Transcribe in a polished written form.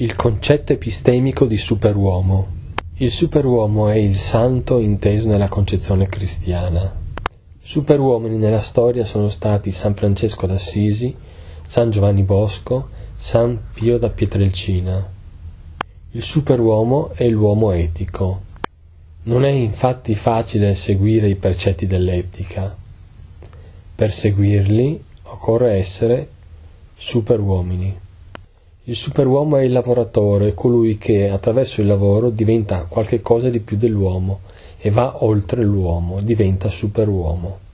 Il concetto epistemico di superuomo. Il superuomo è il santo inteso nella concezione cristiana. Superuomini nella storia sono stati San Francesco d'Assisi, San Giovanni Bosco, San Pio da Pietrelcina. Il superuomo è l'uomo etico. Non è infatti facile seguire i precetti dell'etica. Per seguirli occorre essere superuomini. Il superuomo è il lavoratore, colui che attraverso il lavoro diventa qualche cosa di più dell'uomo e va oltre l'uomo, diventa superuomo.